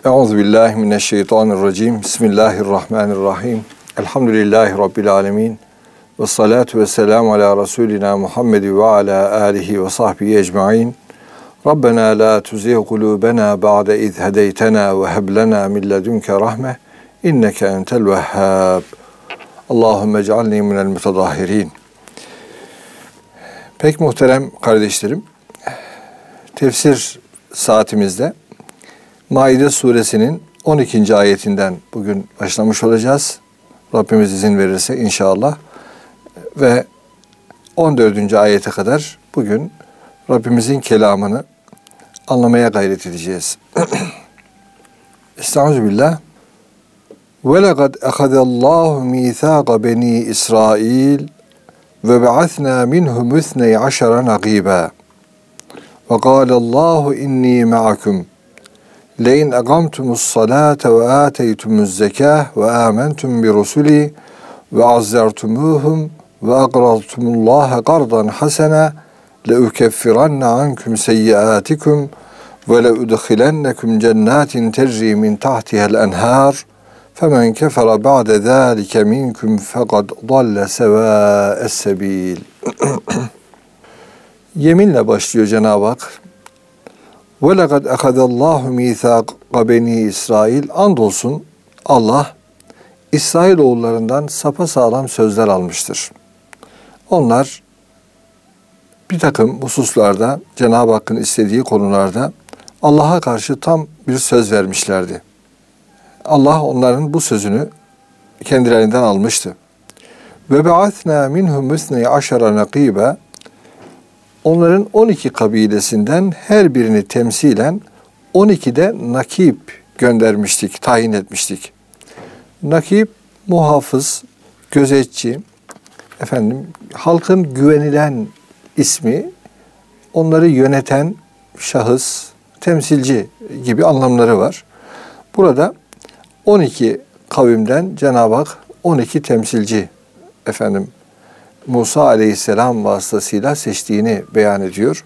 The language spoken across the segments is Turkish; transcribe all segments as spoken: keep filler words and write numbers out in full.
Euzubillahimineşşeytanirracim. Bismillahirrahmanirrahim. Elhamdülillahi Rabbil alemin. Ve salatu ve selamu ala Resulina Muhammed ve ala alihi ve sahbihi ecma'in. Rabbena la tuzigh kulubena ba'de iz hedeytena ve heb lena min ledunke rahme. İnneke entel vehhab. Allahümme ec'alni minel mutadahirin. Pek muhterem kardeşlerim, tefsir saatimizde Maide suresinin on ikinci ayetinden bugün başlamış olacağız. Rabbimiz izin verirse inşallah. Ve on dördüncü ayete kadar bugün Rabbimizin kelamını anlamaya gayret edeceğiz. Estağfirullah. Ve lekad ehadallahu mîthâqa beni İsrail ve ba'athna minhum ithney aşara nagîbâ. Ve kâlallahu inni ma'akum. لَاِنْ اَقَمْتُمُ الصَّلَاةَ وَآتَيْتُمُ الزَّكَاةَ وَآمَنْتُمْ بِرُسُلِي وَعَزَّرْتُمُوهُمْ وَاَقْرَضْتُمُ اللّٰهَ قَرْضًا حَسَنًا لَاُكَفِّرَنَّ عَنْكُمْ سَيِّئَاتِكُمْ وَلَاُدْخِلَنَّكُمْ جَنَّاتٍ تَجْرِي مِنْ تَحْتِهَا الْأَنْهَارُ فَمَنْ كَفَرَ بَعْدَ ذَٰلِكَ مِنْكُمْ فَقَدْ ضَلَّ سَوَاءَ السَّبِيلِ. Yeminle başlıyor Cenab-ı Hak. وَلَقَدْ اَخَذَ اللّٰهُ مِيثَاقَ بَن۪ي İsrail. Andolsun Allah İsrail oğullarından sapasağlam sözler almıştır. Onlar bir takım hususlarda, Cenab-ı Hakk'ın istediği konularda Allah'a karşı tam bir söz vermişlerdi. Allah onların bu sözünü kendilerinden almıştı. وَبَعَثْنَا مِنْهُمْ مُثْنَيْ عَشَرَ نَقِيبًا. Onların on iki kabilesinden her birini temsilen on iki de nakip göndermiştik, tayin etmiştik. Nakip, muhafız, gözetçi, efendim halkın güvenilen ismi, onları yöneten şahıs, temsilci gibi anlamları var. Burada on iki kavimden Cenab-ı Hak on iki temsilci efendim Musa aleyhisselam vasıtasıyla seçtiğini beyan ediyor.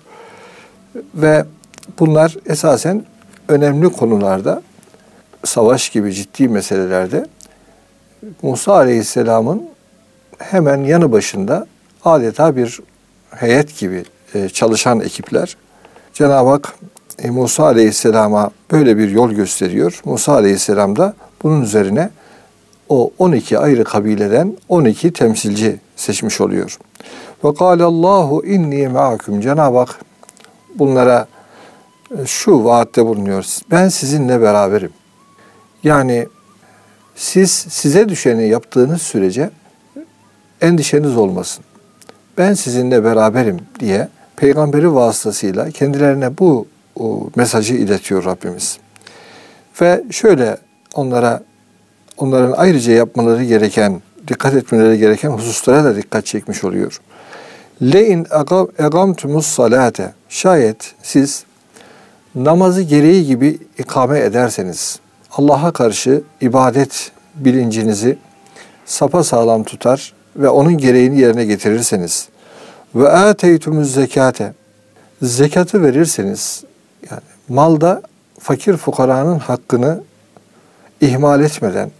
Ve bunlar esasen önemli konularda, savaş gibi ciddi meselelerde Musa aleyhisselamın hemen yanı başında adeta bir heyet gibi çalışan ekipler. Cenab-ı Hak Musa aleyhisselama böyle bir yol gösteriyor. Musa aleyhisselam da bunun üzerine o on iki ayrı kabileden on iki temsilci seçmiş oluyor. Ve kâlallahu inni ma'akum. Cenab-ı Hak bunlara şu vaatte bulunuyor. Ben sizinle beraberim. Yani siz size düşeni yaptığınız sürece endişeniz olmasın. Ben sizinle beraberim diye peygamberi vasıtasıyla kendilerine bu mesajı iletiyor Rabbimiz. Ve şöyle onlara onların ayrıca yapmaları gereken, dikkat etmeleri gereken hususlara da dikkat çekmiş oluyor. Le'in egamtumus salate. Şayet siz namazı gereği gibi ikame ederseniz, Allah'a karşı ibadet bilincinizi sapasağlam tutar ve onun gereğini yerine getirirseniz ve ateytumuz zekate. Zekatı verirseniz, yani malda fakir fukaranın hakkını ihmal etmeden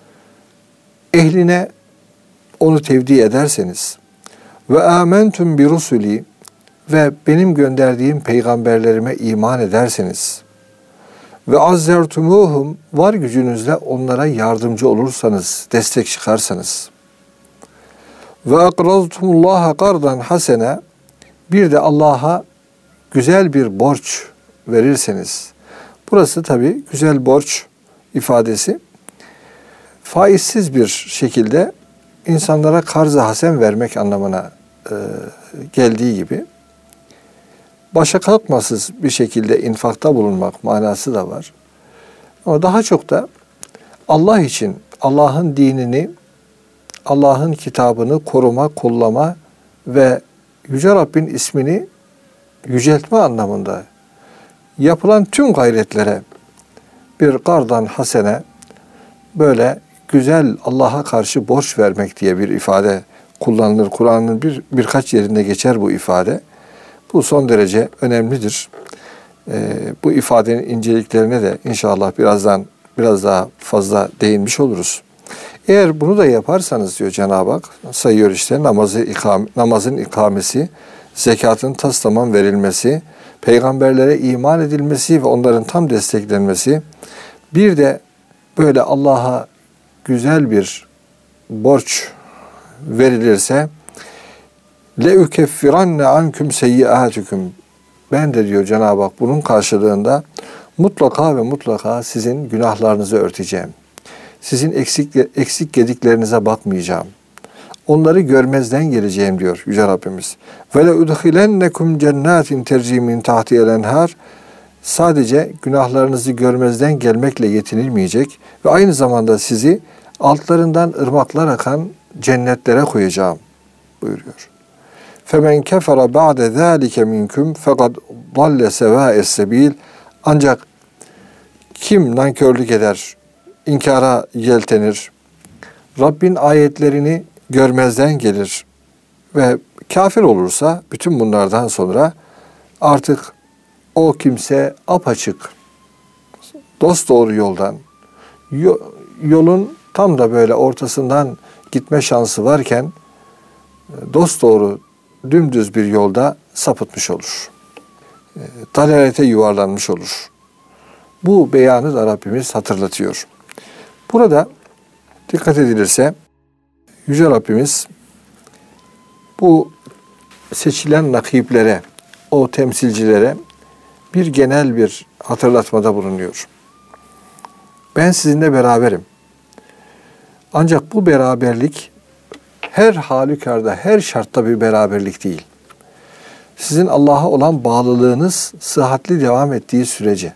ehline onu tevdi ederseniz ve amentum bi rusuli ve benim gönderdiğim peygamberlerime iman ederseniz ve azzertumuhum var gücünüzle onlara yardımcı olursanız, destek çıkarsanız ve akraztumullaha kardan hasene bir de Allah'a güzel bir borç verirseniz. Burası tabii güzel borç ifadesi faizsiz bir şekilde insanlara karz-ı hasen vermek anlamına e, geldiği gibi başa kalkmasız bir şekilde infakta bulunmak manası da var. Ama daha çok da Allah için Allah'ın dinini, Allah'ın kitabını koruma, kollama ve Yüce Rabbin ismini yüceltme anlamında yapılan tüm gayretlere bir kardan hasene, böyle güzel Allah'a karşı borç vermek diye bir ifade kullanılır. Kur'an'ın bir birkaç yerinde geçer bu ifade. Bu son derece önemlidir. e, bu ifadenin inceliklerine de inşallah birazdan biraz daha fazla değinmiş oluruz. Eğer bunu da yaparsanız diyor Cenab-ı Hak, sayıyor işte namazı ikame, namazın ikamesi, zekatın tas tamam verilmesi, peygamberlere iman edilmesi ve onların tam desteklenmesi, bir de böyle Allah'a güzel bir borç verilirse leukeffiranne anküm seyyiatüküm, ben de diyor Cenab-ı Hak bunun karşılığında mutlaka ve mutlaka sizin günahlarınızı örteceğim. Sizin eksik, eksik gediklerinize bakmayacağım. Onları görmezden geleceğim diyor Yüce Rabbimiz. Ve le udhilennekum cennetin terci min tahtiha'l enhar. Sadece günahlarınızı görmezden gelmekle yetinilmeyecek ve aynı zamanda sizi altlarından ırmaklar akan cennetlere koyacağım buyuruyor. Femen kefere ba'de zâlike minküm fekad dalle sevâes sebil. Ancak kim nankörlük eder, inkara yeltenir, Rabbin ayetlerini görmezden gelir ve kafir olursa bütün bunlardan sonra artık o kimse apaçık, dosdoğru yoldan, yolun tam da böyle ortasından gitme şansı varken dosdoğru dümdüz bir yolda sapıtmış olur. Dalalete yuvarlanmış olur. Bu beyanı da Rabbimiz hatırlatıyor. Burada dikkat edilirse Yüce Rabbimiz bu seçilen nakiplere, o temsilcilere bir genel bir hatırlatmada bulunuyor. Ben sizinle beraberim. Ancak bu beraberlik her halükarda, her şartta bir beraberlik değil. Sizin Allah'a olan bağlılığınız sıhhatli devam ettiği sürece,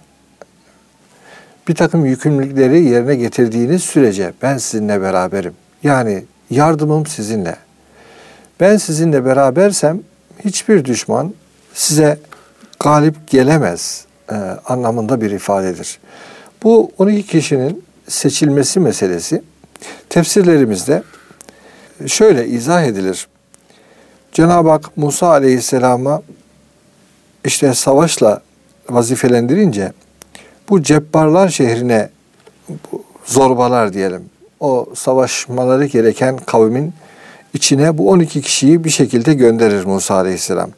bir takım yükümlülükleri yerine getirdiğiniz sürece ben sizinle beraberim. Yani yardımım sizinle. Ben sizinle berabersem hiçbir düşman size galip gelemez e, anlamında bir ifadedir. Bu on iki kişinin seçilmesi meselesi tefsirlerimizde şöyle izah edilir. Cenab-ı Hak Musa Aleyhisselam'a işte savaşla vazifelendirince bu Cebbarlar şehrine zorbalar diyelim, o savaşmaları gereken kavmin içine bu on iki kişiyi bir şekilde gönderir Musa Aleyhisselam.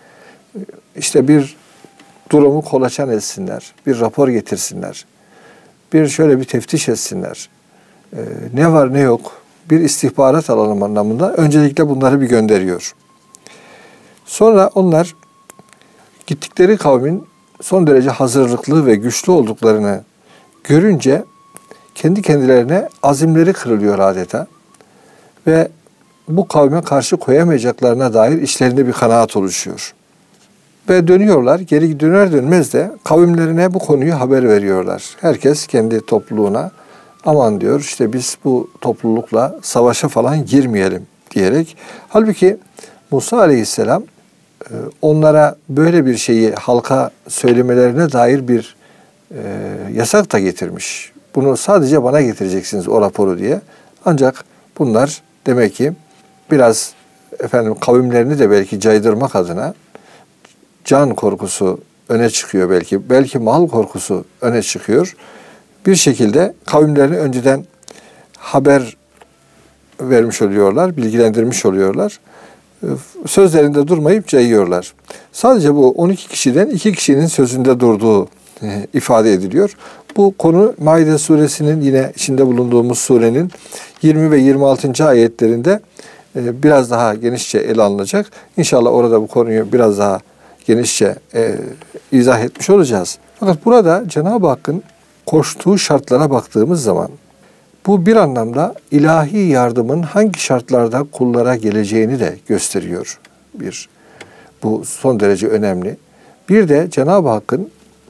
İşte bir durumu kolaçan etsinler, bir rapor getirsinler, bir şöyle bir teftiş etsinler. Ee, ne var ne yok bir istihbarat alalım anlamında öncelikle bunları bir gönderiyor. Sonra onlar gittikleri kavmin son derece hazırlıklı ve güçlü olduklarını görünce kendi kendilerine azimleri kırılıyor adeta. Ve bu kavme karşı koyamayacaklarına dair içlerinde bir kanaat oluşuyor. Ve dönüyorlar, geri döner dönmez de kavimlerine bu konuyu haber veriyorlar. Herkes kendi topluluğuna aman diyor işte biz bu toplulukla savaşa falan girmeyelim diyerek. Halbuki Musa Aleyhisselam onlara böyle bir şeyi halka söylemelerine dair bir e, yasak da getirmiş. Bunu sadece bana getireceksiniz o raporu diye. Ancak bunlar demek ki biraz efendim kavimlerini de belki caydırmak adına can korkusu öne çıkıyor belki. Belki mal korkusu öne çıkıyor. Bir şekilde kavimlerini önceden haber vermiş oluyorlar, bilgilendirmiş oluyorlar. Sözlerinde durmayıp cayıyorlar. Sadece bu on iki kişiden iki kişinin sözünde durduğu e, ifade ediliyor. Bu konu Maide suresinin yine içinde bulunduğumuz surenin yirmi ve yirmi altıncı ayetlerinde e, biraz daha genişçe ele alınacak. İnşallah orada bu konuyu biraz daha genişçe e, izah etmiş olacağız. Fakat burada Cenab-ı Hakk'ın koştuğu şartlara baktığımız zaman bu bir anlamda ilahi yardımın hangi şartlarda kullara geleceğini de gösteriyor. Bir, bu son derece önemli. Bir de Cenab-ı Hakk'ın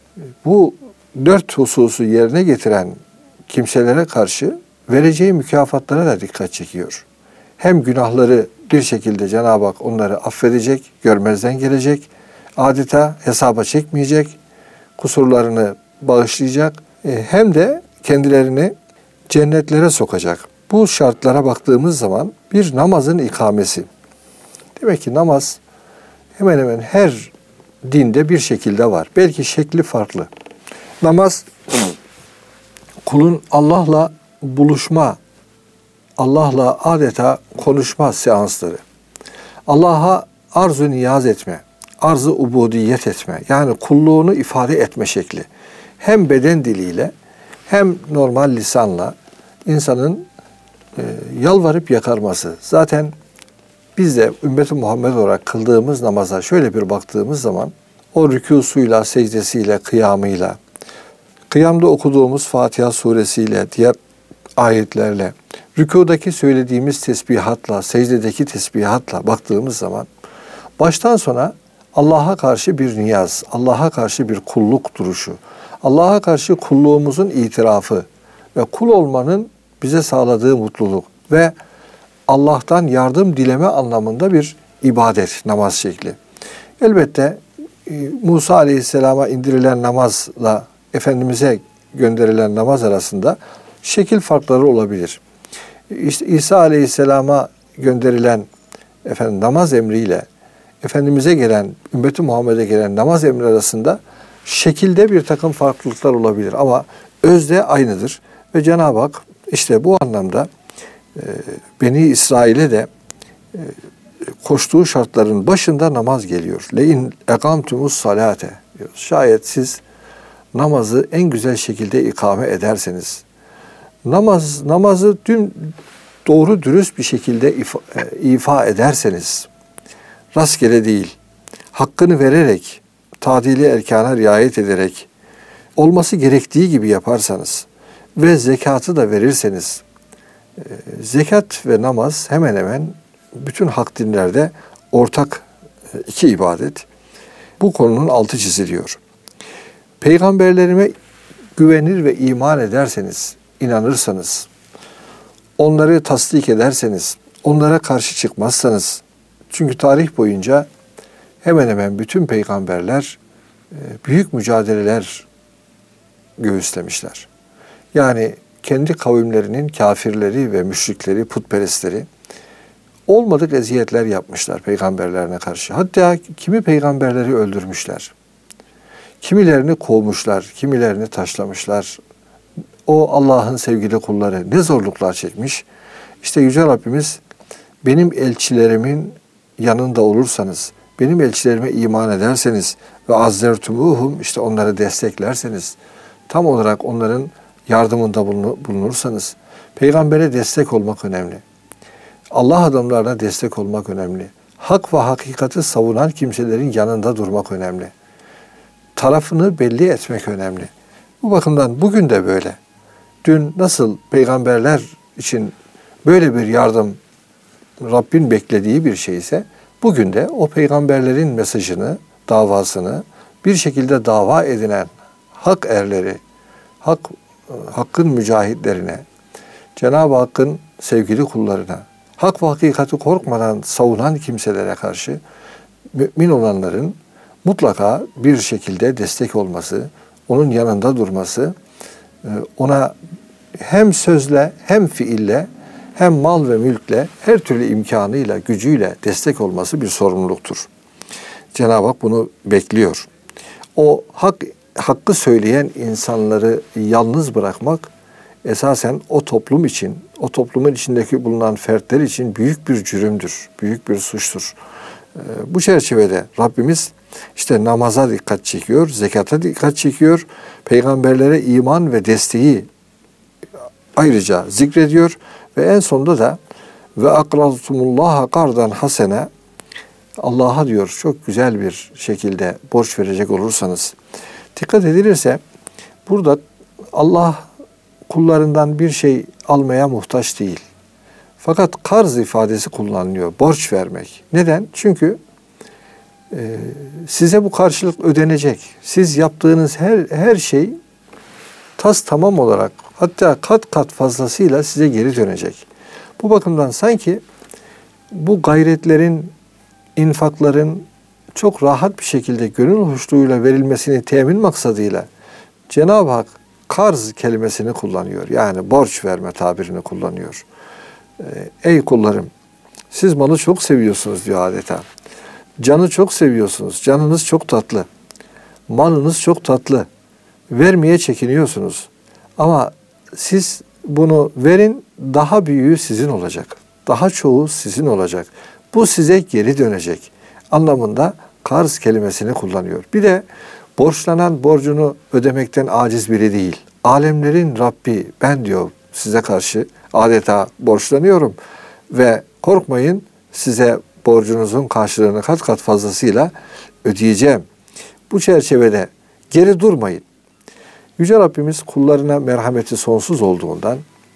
bu dört hususu yerine getiren kimselere karşı vereceği mükafatlara da dikkat çekiyor. Hem günahları bir şekilde Cenab-ı Hak onları affedecek, görmezden gelecek, adeta hesaba çekmeyecek, kusurlarını bağışlayacak, hem de kendilerini cennetlere sokacak. Bu şartlara baktığımız zaman bir namazın ikamesi. Demek ki namaz hemen hemen her dinde bir şekilde var. Belki şekli farklı. Namaz kulun Allah'la buluşma, Allah'la adeta konuşma seansları. Allah'a arz-ı niyaz etme, arz-ı ubudiyet etme. Yani kulluğunu ifade etme şekli. Hem beden diliyle hem normal lisanla insanın e, yalvarıp yakarması. Zaten biz de ümmeti Muhammed olarak kıldığımız namaza şöyle bir baktığımız zaman o rükûsuyla, secdesiyle, kıyamıyla, kıyamda okuduğumuz Fatiha suresiyle, diğer ayetlerle, rükûdaki söylediğimiz tesbihatla, secdedeki tesbihatla baktığımız zaman baştan sona Allah'a karşı bir niyaz, Allah'a karşı bir kulluk duruşu, Allah'a karşı kulluğumuzun itirafı ve kul olmanın bize sağladığı mutluluk ve Allah'tan yardım dileme anlamında bir ibadet, namaz şekli. Elbette Musa Aleyhisselam'a indirilen namazla Efendimiz'e gönderilen namaz arasında şekil farkları olabilir. İşte İsa Aleyhisselam'a gönderilen efendim namaz emriyle Efendimiz'e gelen, ümmeti Muhammed'e gelen namaz emri arasında şekilde bir takım farklılıklar olabilir ama özde aynıdır. Ve Cenab-ı Hak işte bu anlamda e, Beni İsrail'e de e, koştuğu şartların başında namaz geliyor. Lein ekamtumus salate diyor. Şayet siz namazı en güzel şekilde ikame ederseniz, namaz namazı dün doğru dürüst bir şekilde ifa, e, ifa ederseniz, rastgele değil, hakkını vererek, tadili erkana riayet ederek, olması gerektiği gibi yaparsanız ve zekatı da verirseniz, e, zekat ve namaz hemen hemen bütün hak dinlerde ortak e, iki ibadet. Bu konunun altı çiziliyor. Peygamberlerime güvenir ve iman ederseniz, inanırsanız, onları tasdik ederseniz, onlara karşı çıkmazsanız, çünkü tarih boyunca hemen hemen bütün peygamberler büyük mücadeleler göğüslemişler. Yani kendi kavimlerinin kafirleri ve müşrikleri, putperestleri olmadık eziyetler yapmışlar peygamberlerine karşı. Hatta kimi peygamberleri öldürmüşler. Kimilerini kovmuşlar, kimilerini taşlamışlar. O Allah'ın sevgili kulları ne zorluklar çekmiş. İşte Yüce Rabbimiz benim elçilerimin yanında olursanız, benim elçilerime iman ederseniz ve azzertumuhum işte onları desteklerseniz, tam olarak onların yardımında bulunursanız, peygambere destek olmak önemli. Allah adamlarına destek olmak önemli. Hak ve hakikati savunan kimselerin yanında durmak önemli. Tarafını belli etmek önemli. Bu bakımdan bugün de böyle. Dün nasıl peygamberler için böyle bir yardım Rabbin beklediği bir şeyse, bugün de o peygamberlerin mesajını, davasını bir şekilde dava edinen hak erleri, hak, hakkın mücahitlerine, Cenab-ı Hakk'ın sevgili kullarına, hak ve hakikati korkmadan savunan kimselere karşı mümin olanların mutlaka bir şekilde destek olması, onun yanında durması, ona hem sözle hem fiille hem mal ve mülkle her türlü imkanıyla, gücüyle destek olması bir sorumluluktur. Cenab-ı Hak bunu bekliyor. O hak, hakkı söyleyen insanları yalnız bırakmak esasen o toplum için, o toplumun içindeki bulunan fertler için büyük bir cürümdür, büyük bir suçtur. Bu çerçevede Rabbimiz işte namaza dikkat çekiyor, zekata dikkat çekiyor, peygamberlere iman ve desteği ayrıca zikrediyor ve en sonunda da ve akraztumullaha kardan hasene, Allah'a diyor çok güzel bir şekilde borç verecek olursanız, dikkat edilirse burada Allah kullarından bir şey almaya muhtaç değil. Fakat karz ifadesi kullanılıyor. Borç vermek. Neden? Çünkü e, size bu karşılık ödenecek. Siz yaptığınız her her şey tas tamam olarak, hatta kat kat fazlasıyla size geri dönecek. Bu bakımdan sanki bu gayretlerin, infakların çok rahat bir şekilde gönül hoşluğuyla verilmesini temin maksadıyla Cenab-ı Hak karz kelimesini kullanıyor. Yani borç verme tabirini kullanıyor. Ey kullarım, siz malı çok seviyorsunuz diyor adeta. Canı çok seviyorsunuz. Canınız çok tatlı. Malınız çok tatlı. Vermeye çekiniyorsunuz. Ama siz bunu verin, daha büyüğü sizin olacak. Daha çoğu sizin olacak. Bu size geri dönecek anlamında karz kelimesini kullanıyor. Bir de borçlanan borcunu ödemekten aciz biri değil. Alemlerin Rabbi ben diyor size karşı adeta borçlanıyorum ve korkmayın size borcunuzun karşılığını kat kat fazlasıyla ödeyeceğim. Bu çerçevede geri durmayın. Yüce Rabbimiz kullarına merhameti sonsuz olduğundan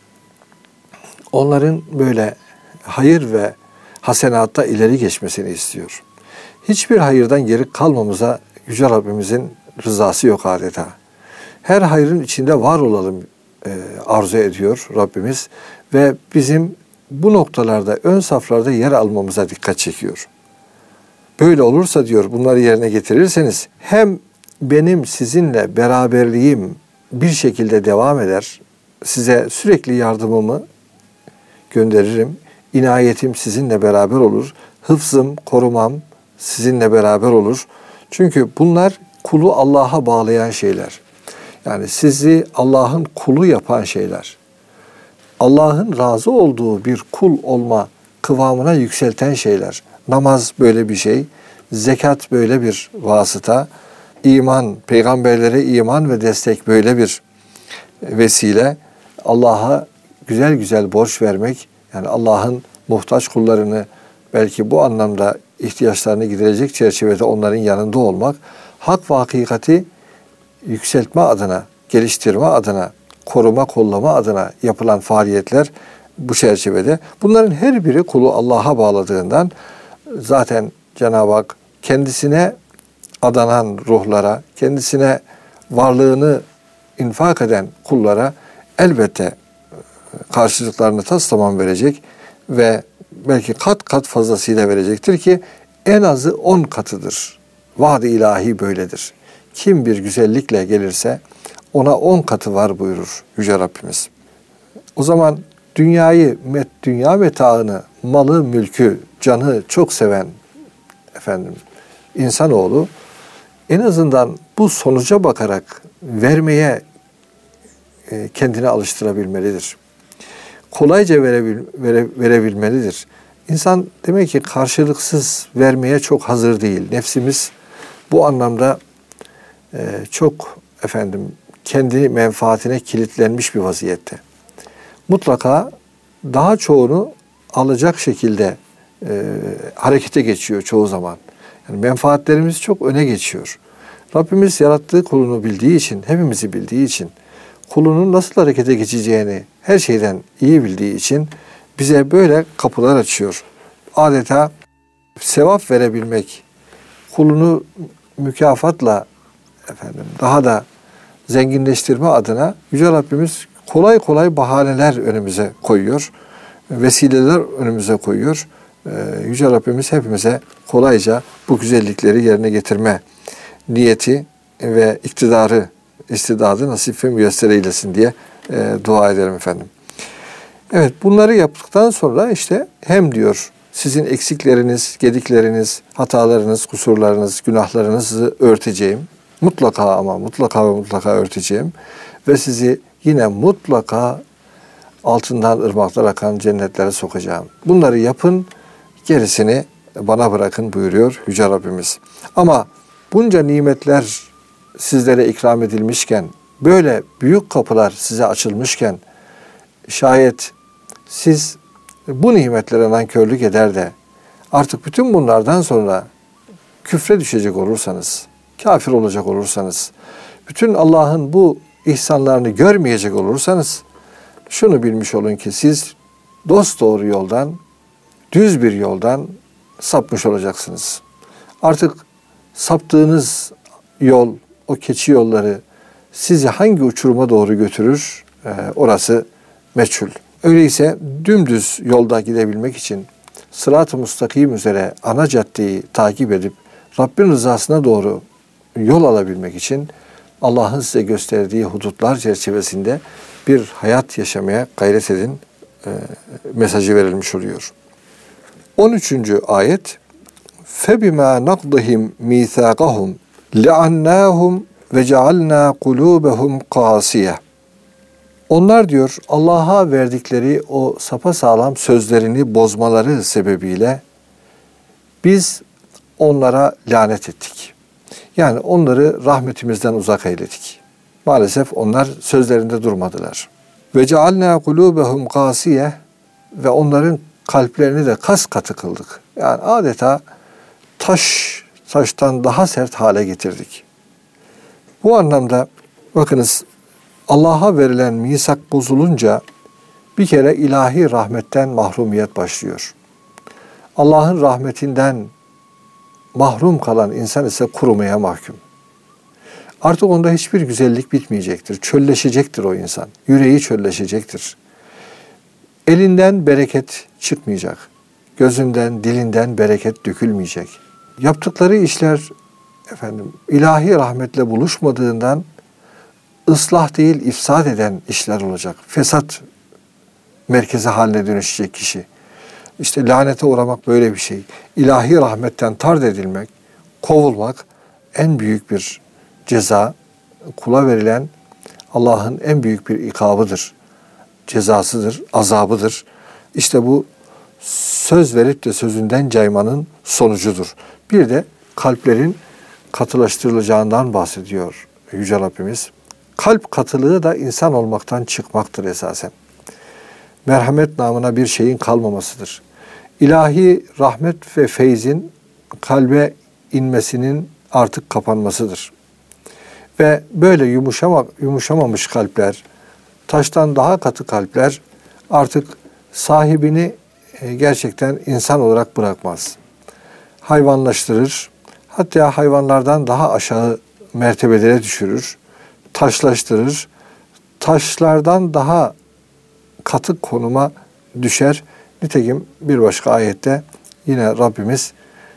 onların böyle hayır ve hasenatta ileri geçmesini istiyor. Hiçbir hayırdan geri kalmamıza Yüce Rabbimizin rızası yok adeta. Her hayrın içinde var olalım e, arzu ediyor Rabbimiz ve bizim bu noktalarda ön saflarda yer almamıza dikkat çekiyor. Böyle olursa diyor bunları yerine getirirseniz hem benim sizinle beraberliğim bir şekilde devam eder. Size sürekli yardımımı gönderirim. İnayetim sizinle beraber olur. Hıfzım, korumam sizinle beraber olur. Çünkü bunlar kulu Allah'a bağlayan şeyler. Yani sizi Allah'ın kulu yapan şeyler. Allah'ın razı olduğu bir kul olma kıvamına yükselten şeyler. Namaz böyle bir şey. Zekat böyle bir vasıta. İman, peygamberlere iman ve destek böyle bir vesile. Allah'a güzel güzel borç vermek, yani Allah'ın muhtaç kullarını belki bu anlamda ihtiyaçlarını giderecek çerçevede onların yanında olmak, hak ve hakikati yükseltme adına, geliştirme adına, koruma, kollama adına yapılan faaliyetler bu çerçevede. Bunların her biri kulu Allah'a bağladığından zaten Cenab-ı Hak kendisine adanan ruhlara, kendisine varlığını infak eden kullara elbette karşılıklarını tas tamam verecek ve belki kat kat fazlasıyla verecektir ki en azı on katıdır. Vaad-i ilahi böyledir. Kim bir güzellikle gelirse ona on katı var buyurur Yüce Rabbimiz. O zaman dünyayı, met, dünya metaını, malı, mülkü, canı çok seven efendim insanoğlu en azından bu sonuca bakarak vermeye e, kendini alıştırabilmelidir. Kolayca verebil, vere, verebilmelidir. İnsan demek ki karşılıksız vermeye çok hazır değil. Nefsimiz bu anlamda e, çok efendim kendi menfaatine kilitlenmiş bir vaziyette. Mutlaka daha çoğunu alacak şekilde e, harekete geçiyor çoğu zaman. Yani menfaatlerimiz çok öne geçiyor. Rabbimiz yarattığı kulunu bildiği için, hepimizi bildiği için, kulunun nasıl harekete geçeceğini her şeyden iyi bildiği için bize böyle kapılar açıyor. Adeta sevap verebilmek, kulunu mükafatla efendim daha da zenginleştirme adına Yüce Rabbimiz kolay kolay bahaneler önümüze koyuyor. Vesileler önümüze koyuyor. Yüce Rabbimiz hepimize kolayca bu güzellikleri yerine getirme niyeti ve iktidarı, istidadı nasip ve müyesser eylesin diye e, dua ederim efendim. Evet, bunları yaptıktan sonra işte hem diyor sizin eksikleriniz, gedikleriniz, hatalarınız, kusurlarınız, günahlarınızı örteceğim. Mutlaka ama mutlaka ve mutlaka örteceğim. Ve sizi yine mutlaka altından ırmaklar akan cennetlere sokacağım. Bunları yapın, gerisini bana bırakın buyuruyor Yüce Rabbimiz. Ama bunca nimetler sizlere ikram edilmişken, böyle büyük kapılar size açılmışken, şayet siz bu nimetlere nankörlük eder de artık bütün bunlardan sonra küfre düşecek olursanız, kafir olacak olursanız, bütün Allah'ın bu ihsanlarını görmeyecek olursanız, şunu bilmiş olun ki siz dosdoğru yoldan, düz bir yoldan sapmış olacaksınız. Artık saptığınız yol, o keçi yolları sizi hangi uçuruma doğru götürür, e, orası meçhul. Öyleyse dümdüz yolda gidebilmek için sırat-ı müstakim üzere ana caddeyi takip edip Rabbin rızasına doğru yol alabilmek için Allah'ın size gösterdiği hudutlar çerçevesinde bir hayat yaşamaya gayret edin e, mesajı verilmiş oluyor. on üçüncü ayet فَبِمَا نَقْضِهِمْ مِيثَاقَهُمْ لَعَنَّاهُمْ وَجَعَلْنَا قُلُوبَهُمْ قَاسِيَةً. Onlar diyor Allah'a verdikleri o sapasağlam sözlerini bozmaları sebebiyle biz onlara lanet ettik. Yani onları rahmetimizden uzak eyledik. Maalesef onlar sözlerinde durmadılar. Ve cealna kulubehum kasiye, ve onların kalplerini de kas katı kıldık. Yani adeta taş, taştan daha sert hale getirdik. Bu anlamda bakınız, Allah'a verilen misak bozulunca bir kere ilahi rahmetten mahrumiyet başlıyor. Allah'ın rahmetinden mahrum kalan insan ise kurumaya mahkum. Artık onda hiçbir güzellik bitmeyecektir. Çölleşecektir o insan. Yüreği çölleşecektir. Elinden bereket çıkmayacak. Gözünden, dilinden bereket dökülmeyecek. Yaptıkları işler efendim ilahi rahmetle buluşmadığından ıslah değil, ifsad eden işler olacak. Fesat merkezi haline dönüşecek kişi. İşte lanete uğramak böyle bir şey. İlahi rahmetten tard edilmek, kovulmak en büyük bir ceza. Kula verilen Allah'ın en büyük bir ikabıdır. Cezasıdır, azabıdır. İşte bu söz verip de sözünden caymanın sonucudur. Bir de kalplerin katılaştırılacağından bahsediyor Yüce Rabbimiz. Kalp katılığı da insan olmaktan çıkmaktır esasen. Merhamet namına bir şeyin kalmamasıdır. İlahi rahmet ve feyzin kalbe inmesinin artık kapanmasıdır. Ve böyle yumuşama, yumuşamamış kalpler, taştan daha katı kalpler artık sahibini gerçekten insan olarak bırakmaz. Hayvanlaştırır, hatta hayvanlardan daha aşağı mertebelere düşürür, taşlaştırır, taşlardan daha katı konuma düşer. Nitekim bir başka ayette yine Rabbimiz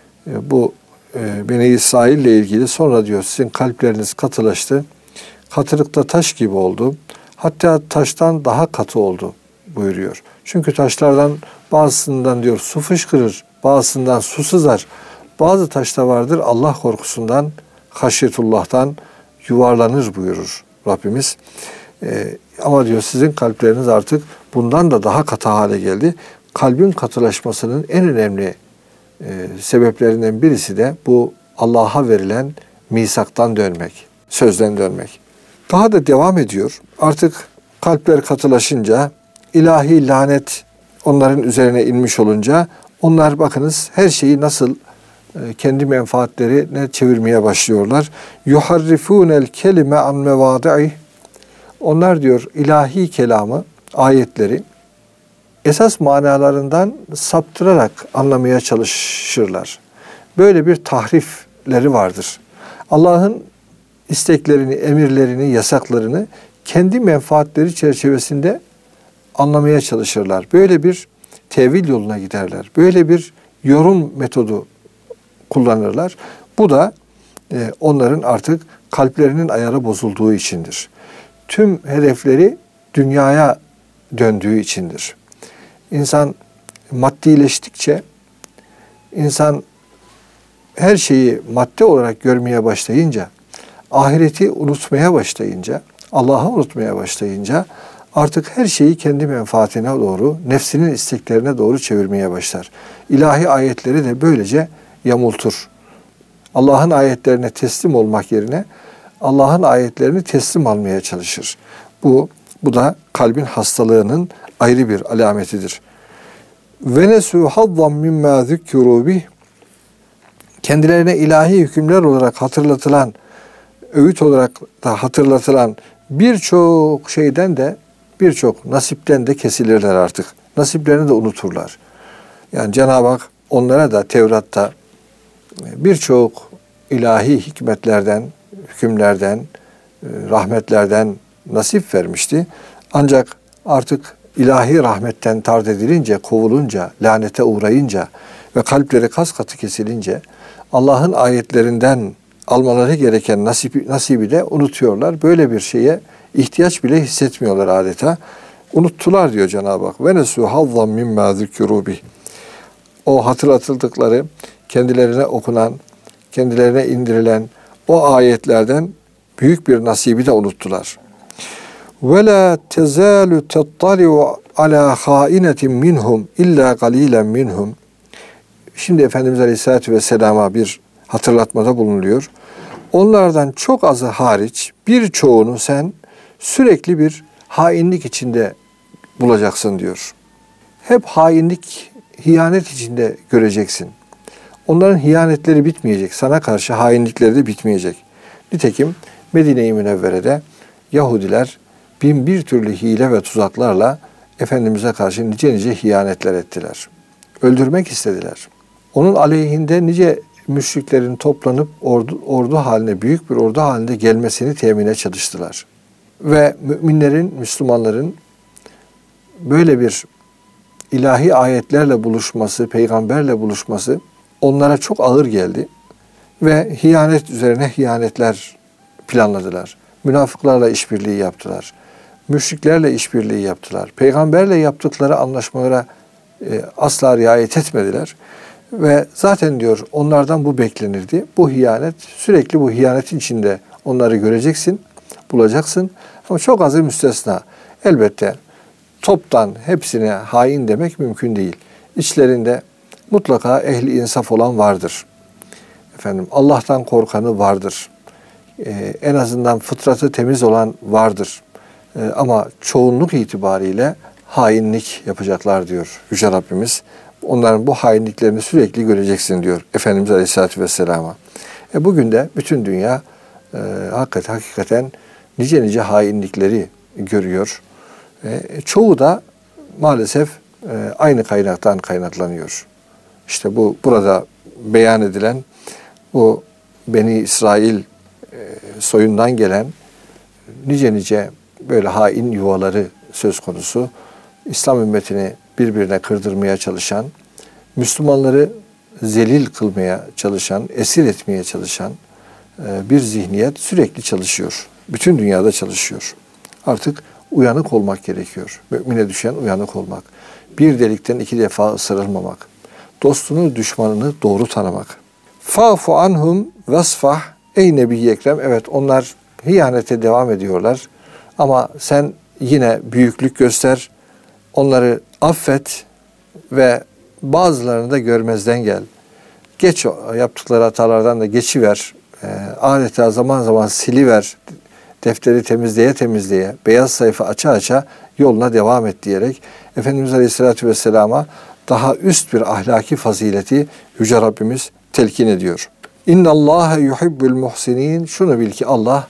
bu Beni İsrail ile ilgili sonra diyor sizin kalpleriniz katılaştı, katılıkta taş gibi oldu, hatta taştan daha katı oldu buyuruyor. Çünkü taşlardan bazısından diyor su fışkırır, bazısından su sızar. Bazı taşta vardır Allah korkusundan, haşyetullah'tan yuvarlanır buyurur Rabbimiz. Ee, ama diyor sizin kalpleriniz artık bundan da daha katı hale geldi. Kalbin katılaşmasının en önemli e, sebeplerinden birisi de bu Allah'a verilen misaktan dönmek, sözden dönmek. Daha da devam ediyor. Artık kalpler katılaşınca, ilahi lanet onların üzerine inmiş olunca onlar bakınız her şeyi nasıl e, kendi menfaatlerine çevirmeye başlıyorlar. Yuharrifunel kelime an mevadi'i. Onlar diyor ilahi kelamı, ayetleri esas manalarından saptırarak anlamaya çalışırlar. Böyle bir tahrifleri vardır. Allah'ın isteklerini, emirlerini, yasaklarını kendi menfaatleri çerçevesinde anlamaya çalışırlar. Böyle bir tevil yoluna giderler. Böyle bir yorum metodu kullanırlar. Bu da e, onların artık kalplerinin ayarı bozulduğu içindir. Tüm hedefleri dünyaya döndüğü içindir. İnsan maddileştikçe, insan her şeyi madde olarak görmeye başlayınca, ahireti unutmaya başlayınca, Allah'ı unutmaya başlayınca artık her şeyi kendi menfaatine doğru, nefsinin isteklerine doğru çevirmeye başlar. İlahi ayetleri de böylece yamultur. Allah'ın ayetlerine teslim olmak yerine Allah'ın ayetlerini teslim almaya çalışır. Bu bu da kalbin hastalığının ayrı bir alametidir. Ve nesu hazzan mimma zikru bih. Kendilerine ilahi hükümler olarak hatırlatılan, öğüt olarak da hatırlatılan birçok şeyden de, birçok nasipten de kesilirler artık. Nasiplerini de unuturlar. Yani Cenab-ı Hak onlara da Tevrat'ta birçok ilahi hikmetlerden, hükümlerden, rahmetlerden nasip vermişti. Ancak artık ilahi rahmetten tard edilince, kovulunca, lanete uğrayınca ve kalpleri kas katı kesilince Allah'ın ayetlerinden almaları gereken nasibi, nasibi de unutuyorlar. Böyle bir şeye ihtiyaç bile hissetmiyorlar adeta. Unuttular diyor Cenab-ı Hak. Ve nesu hazzan mimma zikru bih. O hatırlatıldıkları kendilerine okunan, kendilerine indirilen o ayetlerden büyük bir nasibi de unuttular. وَلَا تَزَالُ تَطَّلِعُ عَلَى خَائِنَةٍ مِّنْهُمْ اِلَّا قَلِيلًا مِّنْهُمْ. Şimdi Efendimiz Aleyhisselatü Vesselam'a bir hatırlatmada bulunuyor. Onlardan çok azı hariç birçoğunu sen sürekli bir hainlik içinde bulacaksın diyor. Hep hainlik, hiyanet içinde göreceksin. Onların hiyanetleri bitmeyecek. Sana karşı hainlikleri de bitmeyecek. Nitekim Medine-i Münevvere'de Yahudiler bin bir türlü hile ve tuzaklarla Efendimiz'e karşı nice nice hiyanetler ettiler. Öldürmek istediler. Onun aleyhinde nice müşriklerin toplanıp ordu, ordu haline, büyük bir ordu halinde gelmesini temine çalıştılar. Ve müminlerin, Müslümanların böyle bir ilahi ayetlerle buluşması, peygamberle buluşması onlara çok ağır geldi. Ve hiyanet üzerine hiyanetler planladılar. Münafıklarla işbirliği yaptılar. Müşriklerle işbirliği yaptılar. Peygamberle yaptıkları anlaşmalara e, asla riayet etmediler. Ve zaten diyor onlardan bu beklenirdi. Bu hiyanet, sürekli bu hiyanetin içinde onları göreceksin, bulacaksın. Ama çok azı müstesna. Elbette toptan hepsine hain demek mümkün değil. İçlerinde mutlaka ehli insaf olan vardır. Efendim Allah'tan korkanı vardır. Ee, en azından fıtratı temiz olan vardır. Ee, ama çoğunluk itibariyle hainlik yapacaklar diyor Yüce Rabbimiz. Onların bu hainliklerini sürekli göreceksin diyor Efendimiz Aleyhisselatü Vesselam'a. E bugün de bütün dünya e, hakikaten, hakikaten nice nice hainlikleri görüyor. E, çoğu da maalesef e, aynı kaynaktan kaynaklanıyor. İşte bu burada beyan edilen bu Beni İsrail e, soyundan gelen nice nice böyle hain yuvaları söz konusu. İslam ümmetini birbirine kırdırmaya çalışan, Müslümanları zelil kılmaya çalışan, esir etmeye çalışan e, bir zihniyet sürekli çalışıyor. Bütün dünyada çalışıyor. Artık uyanık olmak gerekiyor. Mümine düşen uyanık olmak. Bir delikten iki defa ısırılmamak. Dostunu, düşmanını doğru tanımak. Fa'fu anhum vasfah ey Nebi-i Ekrem. Evet onlar hiyanete devam ediyorlar. Ama sen yine büyüklük göster. Onları affet ve bazılarını da görmezden gel. Geç yaptıkları hatalardan da geçiver. E, adeta zaman zaman siliver. Defteri temizleye temizleye, beyaz sayfa aça aça yoluna devam et diyerek Efendimiz Aleyhisselatü Vesselam'a daha üst bir ahlaki fazileti Yüce Rabbimiz telkin ediyor. İnna Allahe yuhibbul muhsinin. Şunu bil ki Allah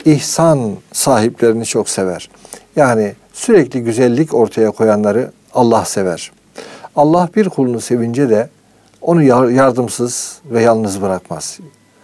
ihsan sahiplerini çok sever. Yani sürekli güzellik ortaya koyanları Allah sever. Allah bir kulunu sevince de onu yardımsız ve yalnız bırakmaz.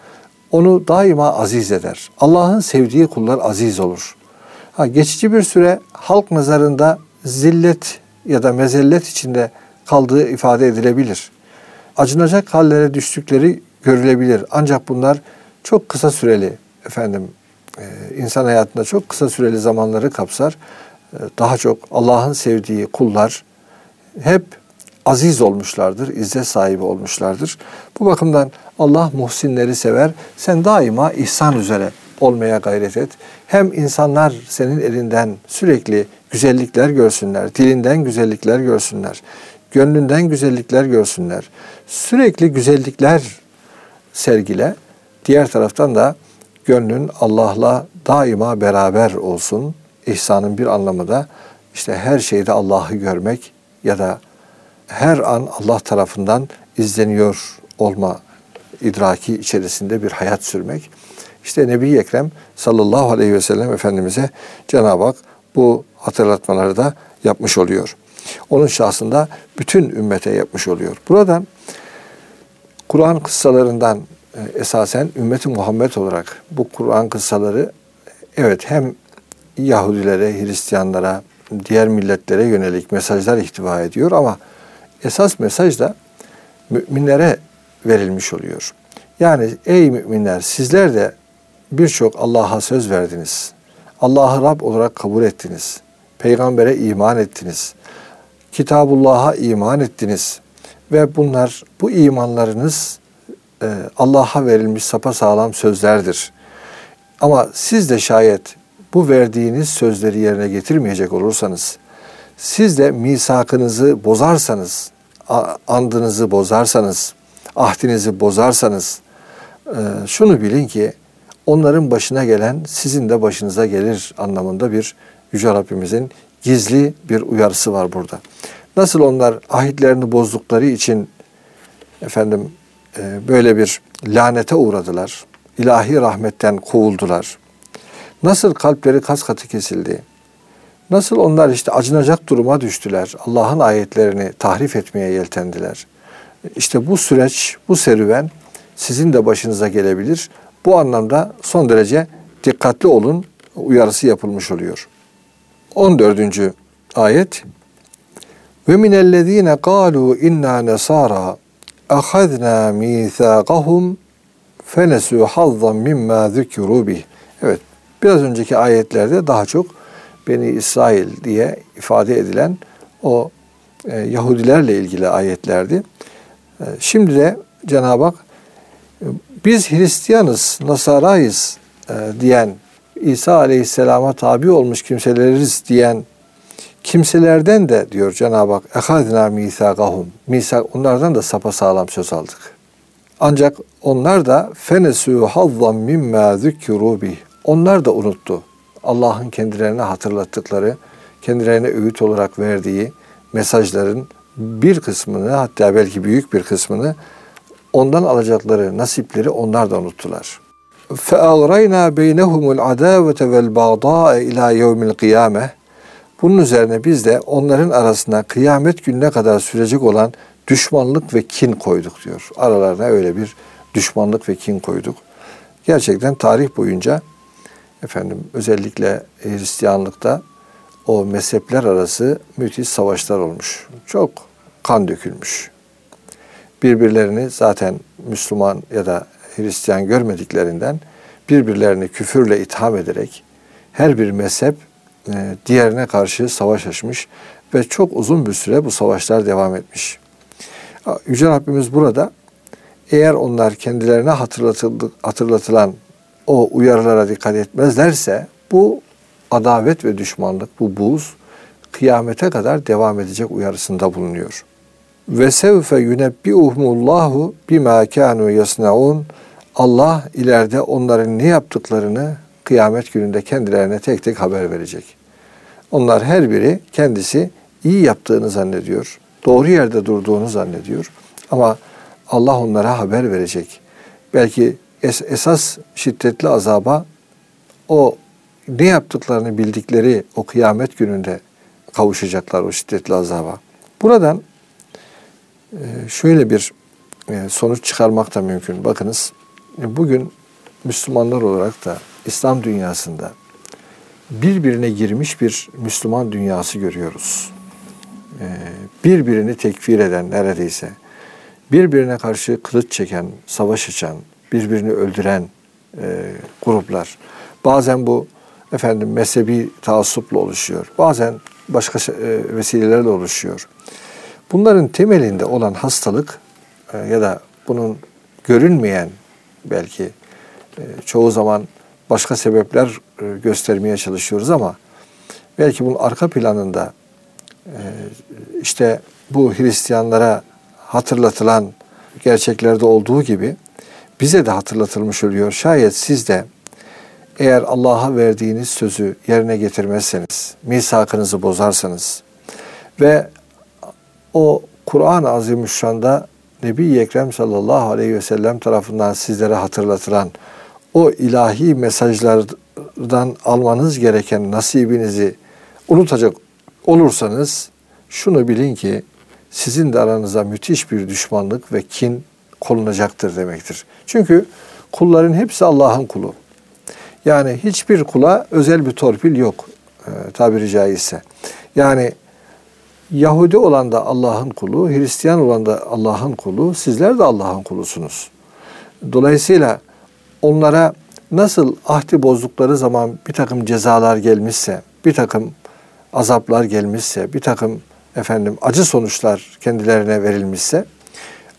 Onu daima aziz eder. Allah'ın sevdiği kullar aziz olur. Ha, geçici bir süre halk nazarında zillet ya da mezellet içinde kaldığı ifade edilebilir. Acınacak hallere düştükleri görülebilir. Ancak bunlar çok kısa süreli efendim e, insan hayatında çok kısa süreli zamanları kapsar. E, daha çok Allah'ın sevdiği kullar hep aziz olmuşlardır, izzet sahibi olmuşlardır. Bu bakımdan Allah muhsinleri sever. Sen daima ihsan üzere olmaya gayret et. Hem insanlar senin elinden sürekli güzellikler görsünler, dilinden güzellikler görsünler, gönlünden güzellikler görsünler. Sürekli güzellikler sergile. Diğer taraftan da gönlün Allah'la daima beraber olsun. İhsanın bir anlamı da işte her şeyde Allah'ı görmek ya da her an Allah tarafından izleniyor olma idraki içerisinde bir hayat sürmek. İşte Nebi-i Ekrem sallallahu aleyhi ve sellem Efendimiz'e Cenab-ı Hak bu hatırlatmaları da yapmış oluyor. Onun şahsında bütün ümmete yapmış oluyor. Buradan Kur'an kıssalarından esasen ümmeti Muhammed olarak bu Kur'an kıssaları evet hem Yahudilere, Hristiyanlara, diğer milletlere yönelik mesajlar ihtiva ediyor ama esas mesaj da müminlere verilmiş oluyor. Yani ey müminler sizler de birçok Allah'a söz verdiniz. Allah'ı Rab olarak kabul ettiniz. Peygambere iman ettiniz. Kitabullah'a iman ettiniz. Ve bunlar, bu imanlarınız e, Allah'a verilmiş sapasağlam sözlerdir. Ama siz de şayet bu verdiğiniz sözleri yerine getirmeyecek olursanız, siz de misakınızı bozarsanız, andınızı bozarsanız, ahdinizi bozarsanız, e, şunu bilin ki onların başına gelen sizin de başınıza gelir anlamında bir Yüce Rabbimizin gizli bir uyarısı var burada. Nasıl onlar ahitlerini bozdukları için efendim e, böyle bir lanete uğradılar, ilahi rahmetten kovuldular. Nasıl kalpleri kas katı kesildi, nasıl onlar işte acınacak duruma düştüler, Allah'ın ayetlerini tahrif etmeye yeltendiler. İşte bu süreç, bu serüven sizin de başınıza gelebilir. Bu anlamda son derece dikkatli olun uyarısı yapılmış oluyor. on dördüncü ayet. Ve minellezine kalu inna nasara ahadna mithaqahum fenesu hazzan mimma zukuru bih. Evet, biraz önceki ayetlerde daha çok Beni İsrail diye ifade edilen o e, Yahudilerle ilgili ayetlerdi. E, şimdi de Cenab-ı Hak e, biz Hristiyanız, Nasarayız e, diyen, İsa Aleyhisselam'a tabi olmuş kimseleriz diyen kimselerden de diyor Cenab-ı Hak ehadna mithaqahum. Misak, onlardan da sapasağlam söz aldık. Ancak onlar da fenesu hazzan mimma zukuru bih. Onlar da unuttu. Allah'ın kendilerine hatırlattıkları, kendilerine öğüt olarak verdiği mesajların bir kısmını, hatta belki büyük bir kısmını ondan alacakları nasipleri onlar da unuttular. فَاَغْرَيْنَا بَيْنَهُمُ الْعَدَاوَةَ وَالْبَغْضَاءَ اِلَى يَوْمِ الْقِيَامَةِ. Bunun üzerine biz de onların arasına kıyamet gününe kadar sürecek olan düşmanlık ve kin koyduk diyor. Aralarına öyle bir düşmanlık ve kin koyduk. Gerçekten tarih boyunca efendim özellikle Hristiyanlıkta o mezhepler arası müthiş savaşlar olmuş. Çok kan dökülmüş. Birbirlerini zaten Müslüman ya da Hristiyan görmediklerinden birbirlerini küfürle itham ederek her bir mezhep diğerine karşı savaş açmış ve çok uzun bir süre bu savaşlar devam etmiş. Yüce Rabbimiz burada eğer onlar kendilerine hatırlatılan o uyarılara dikkat etmezlerse bu adavet ve düşmanlık, bu buğz kıyamete kadar devam edecek uyarısında bulunuyor. Ve sevfe yunebbiuhumullahu bima kanu yasnaun. Allah ileride onların ne yaptıklarını kıyamet gününde kendilerine tek tek haber verecek. Onlar her biri kendisi iyi yaptığını zannediyor. Doğru yerde durduğunu zannediyor. Ama Allah onlara haber verecek. Belki es- esas şiddetli azaba o ne yaptıklarını bildikleri o kıyamet gününde kavuşacaklar o şiddetli azaba. Buradan şöyle bir sonuç çıkarmak da mümkün. Bakınız bugün Müslümanlar olarak da İslam dünyasında birbirine girmiş bir Müslüman dünyası görüyoruz. Birbirini tekfir eden neredeyse, birbirine karşı kılıç çeken, savaş açan, birbirini öldüren e, gruplar. Bazen bu efendim mezhebi taassupla oluşuyor. Bazen başka e, vesilelerle oluşuyor. Bunların temelinde olan hastalık e, ya da bunun görünmeyen belki e, çoğu zaman başka sebepler e, göstermeye çalışıyoruz ama belki bunun arka planında e, işte bu Hristiyanlara hatırlatılan gerçeklerde olduğu gibi bize de hatırlatılmış oluyor. Şayet siz de eğer Allah'a verdiğiniz sözü yerine getirmezseniz, misakınızı bozarsanız ve o Kur'an-ı Azimüşşan'da Nebi-i Ekrem sallallahu aleyhi ve sellem tarafından sizlere hatırlatılan o ilahi mesajlardan almanız gereken nasibinizi unutacak olursanız şunu bilin ki sizin de aranıza müthiş bir düşmanlık ve kin konulacaktır demektir. Çünkü kulların hepsi Allah'ın kulu. Yani hiçbir kula özel bir torpil yok e, tabiri caizse. Yani Yahudi olan da Allah'ın kulu, Hristiyan olan da Allah'ın kulu, sizler de Allah'ın kulusunuz. Dolayısıyla onlara nasıl ahdi bozdukları zaman bir takım cezalar gelmişse, bir takım azaplar gelmişse, bir takım efendim acı sonuçlar kendilerine verilmişse,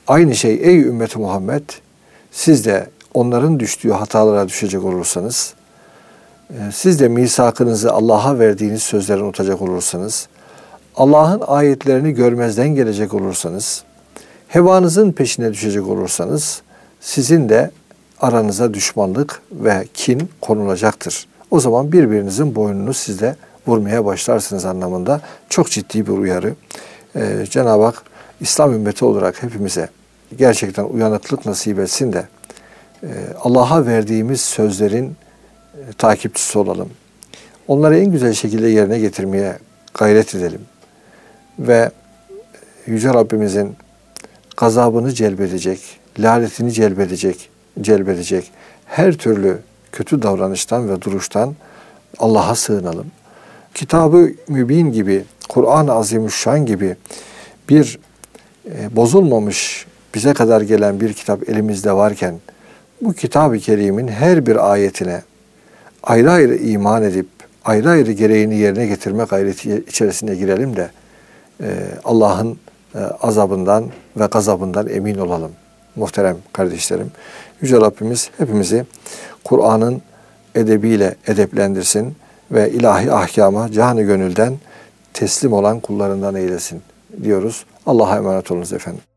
Aynı şey ey ümmeti Muhammed, siz de onların düştüğü hatalara düşecek olursanız, siz de misakınızı Allah'a verdiğiniz sözleri unutacak olursanız, Allah'ın ayetlerini görmezden gelecek olursanız, hevanızın peşine düşecek olursanız, sizin de aranıza düşmanlık ve kin konulacaktır. O zaman birbirinizin boynunu siz de vurmaya başlarsınız anlamında çok ciddi bir uyarı. Ee, Cenab-ı Hak İslam ümmeti olarak hepimize gerçekten uyanıklık nasip etsin de e, Allah'a verdiğimiz sözlerin e, takipçisi olalım. Onları en güzel şekilde yerine getirmeye gayret edelim. Ve Yüce Rabbimizin gazabını celbedecek, lanetini celbedecek, celbedecek her türlü kötü davranıştan ve duruştan Allah'a sığınalım. Kitab-ı Mübin gibi, Kur'an-ı Azimüşşan gibi bir e, bozulmamış, bize kadar gelen bir kitap elimizde varken, bu Kitab-ı Kerim'in her bir ayetine ayrı ayrı iman edip, ayrı ayrı gereğini yerine getirme gayreti içerisine girelim de e, Allah'ın e, azabından ve gazabından emin olalım. Muhterem kardeşlerim, Yüce Rabbimiz hepimizi Kur'an'ın edebiyle edeplendirsin ve ilahi ahkama canı gönülden teslim olan kullarından eylesin diyoruz. Allah'a emanet olunuz efendim.